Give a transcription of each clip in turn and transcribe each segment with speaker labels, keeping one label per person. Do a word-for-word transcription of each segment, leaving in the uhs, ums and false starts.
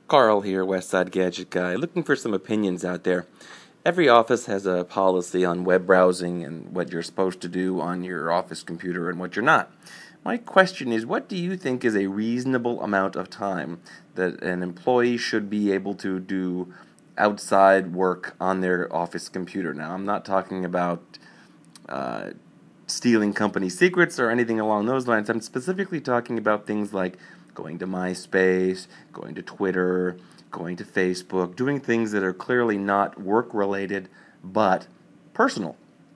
Speaker 1: Carl here, Westside Gadget Guy, looking for some opinions out there. Every office has a policy on web browsing and what you're supposed to do on your office computer and what you're not. My question is, what do you think is a reasonable amount of time that an employee should be able to do outside work on their office computer? Now, I'm not talking about uh, stealing company secrets or anything along those lines. I'm specifically talking about things like going to MySpace, going to Twitter, going to Facebook, doing things that are clearly not work-related but personal.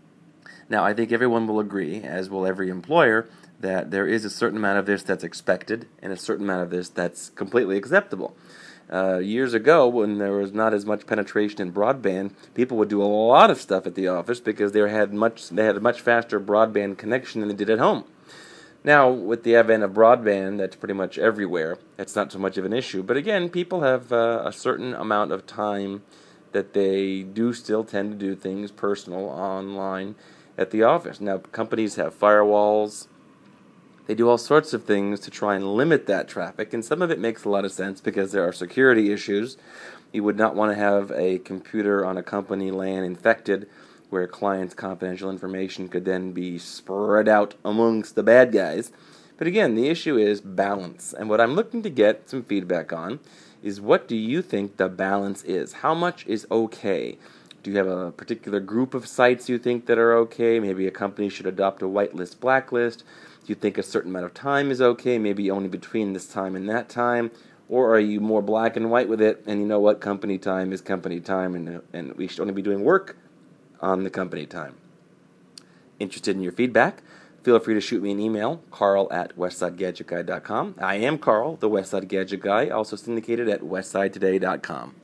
Speaker 1: Now, I think everyone will agree, as will every employer, that there is a certain amount of this that's expected and a certain amount of this that's completely acceptable. Uh, years ago, when there was not as much penetration in broadband, people would do a lot of stuff at the office because they had much they had a much faster broadband connection than they did at home. Now, with the advent of broadband, that's pretty much everywhere. It's not so much of an issue. But again, people have uh, a certain amount of time that they do still tend to do things personal online at the office. Now, companies have firewalls. They do all sorts of things to try and limit that traffic, and some of it makes a lot of sense because there are security issues. You would not want to have a computer on a company LAN infected where clients' confidential information could then be spread out amongst the bad guys. But again, the issue is balance. And what I'm looking to get some feedback on is, what do you think the balance is? How much is okay? Do you have a particular group of sites you think that are okay? Maybe a company should adopt a whitelist, blacklist. Do you think a certain amount of time is okay? Maybe only between this time and that time? Or are you more black and white with it, and you know what, company time is company time, and, and we should only be doing work on the company time? Interested in your feedback? Feel free to shoot me an email, carl at westside gadget guy dot com. I am Carl, the Westside Gadget Guy, also syndicated at westside today dot com.